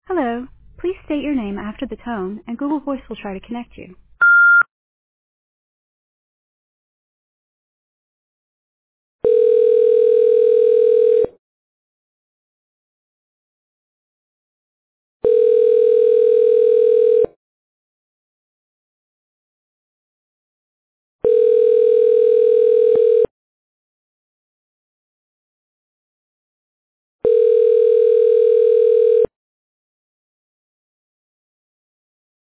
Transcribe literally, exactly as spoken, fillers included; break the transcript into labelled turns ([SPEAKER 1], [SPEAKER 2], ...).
[SPEAKER 1] Hello. Please state your name after the tone, and Google Voice will try to connect you.